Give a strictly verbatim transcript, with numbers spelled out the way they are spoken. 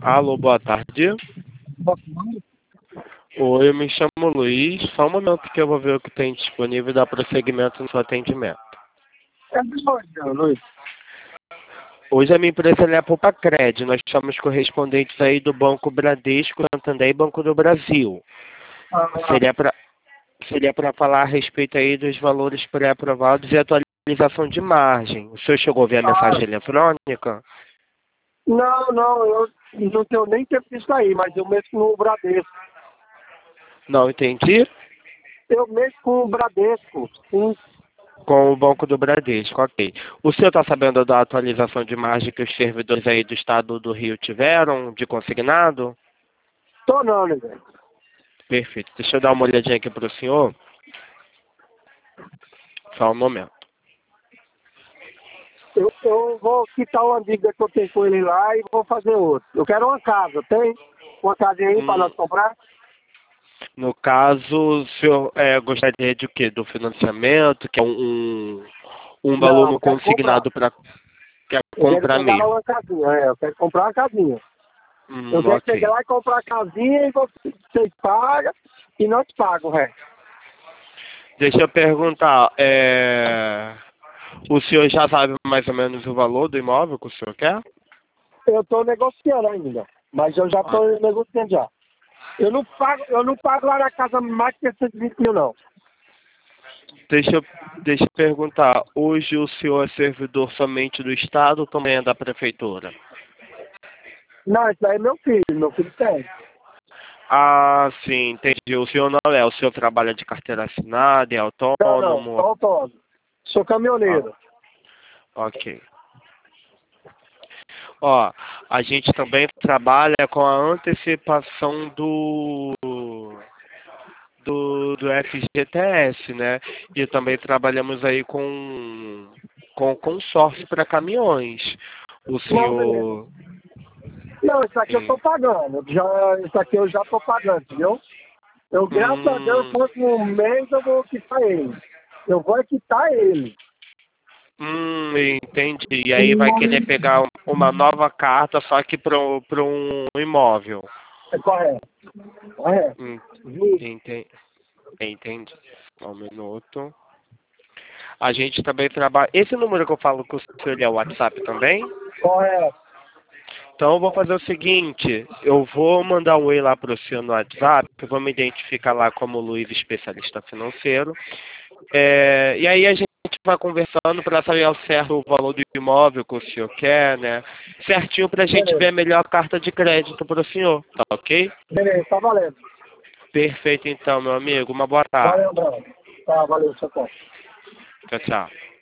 Alô, boa tarde. Posso falar? Oi, eu me chamo Luiz. Só um momento que eu vou ver o que tem disponível e dar prosseguimento no seu atendimento. É doido, Luiz. Hoje a minha empresa ela é a Poupa-Cred. Nós somos correspondentes aí do Banco Bradesco, Santander e Banco do Brasil. Ah, Seria para seria para falar a respeito aí dos valores pré-aprovados e atualização de margem. O senhor chegou a ver a ah, mensagem eletrônica? não, não, eu não tenho nem tempo disso aí, mas eu mexo no Bradesco. Não entendi. Eu mexo com o Bradesco. Sim. Com o Banco do Bradesco, ok. O senhor está sabendo da atualização de margem que os servidores aí do estado do Rio tiveram, de consignado? Tô não, né, velho? Perfeito. Deixa eu dar uma olhadinha aqui para o senhor. Só um momento. Eu, eu vou quitar uma dívida que eu tenho com ele lá e vou fazer outra. Eu quero uma casa, tem? Uma casinha aí para Hum, nós comprar? no caso, o senhor é, gostaria de quê? Do financiamento, que é um, um, um valor Não, no eu quero comprar. consignado para Eu quero comprar pegar lá mesmo? uma casinha, é, eu quero comprar uma casinha. Eu Hum, quero chegar ok. lá e comprar a casinha e vocês pagam e nós pagam, o resto. Deixa eu perguntar, é, o senhor já sabe mais ou menos o valor do imóvel que o senhor quer? Eu estou negociando ainda, mas eu já Ah, estou negociando já. Eu não pago, eu não pago lá na casa mais que cento e vinte mil, não. Deixa eu, deixa eu perguntar, hoje o senhor é servidor somente do Estado ou também é da Prefeitura? Não, isso aí é meu filho, meu filho tem. Ah, sim, entendi. O senhor não é, o senhor trabalha de carteira assinada, é Não, não, sou autônomo? autônomo. Sou Ah, caminhoneiro. ok. Ó, a gente também trabalha com a antecipação do, do, do F G T S, né? E também trabalhamos aí com, com consórcio para caminhões. O Não, beleza. senhor... Não, isso aqui eu Hum, estou pagando. Já, isso aqui eu já estou pagando, entendeu? Eu, graças a Deus, hum, próximo mês eu vou quitar ele. Eu vou quitar ele. hum, entendi. E aí vai querer Hum, pegar uma nova carta só que para um imóvel. É correto. Correto. Hum, Justo. Entendi. Entendi. Só um minuto. A gente também trabalha. Esse número que eu falo com o senhor é o WhatsApp também? Correto. Então eu vou fazer o seguinte, eu vou mandar um oi lá para o senhor no WhatsApp, eu vou me identificar lá como Luiz, especialista financeiro. É, e aí a gente vai conversando para saber ao certo o valor do imóvel que o senhor quer, né? Certinho para a gente ver Beleza. a melhor carta de crédito para o senhor, tá ok? Beleza, tá valendo. Perfeito então, meu amigo. Uma boa tarde. Valeu, Bruno. Tá, valeu, seu ponto. Tchau, tchau.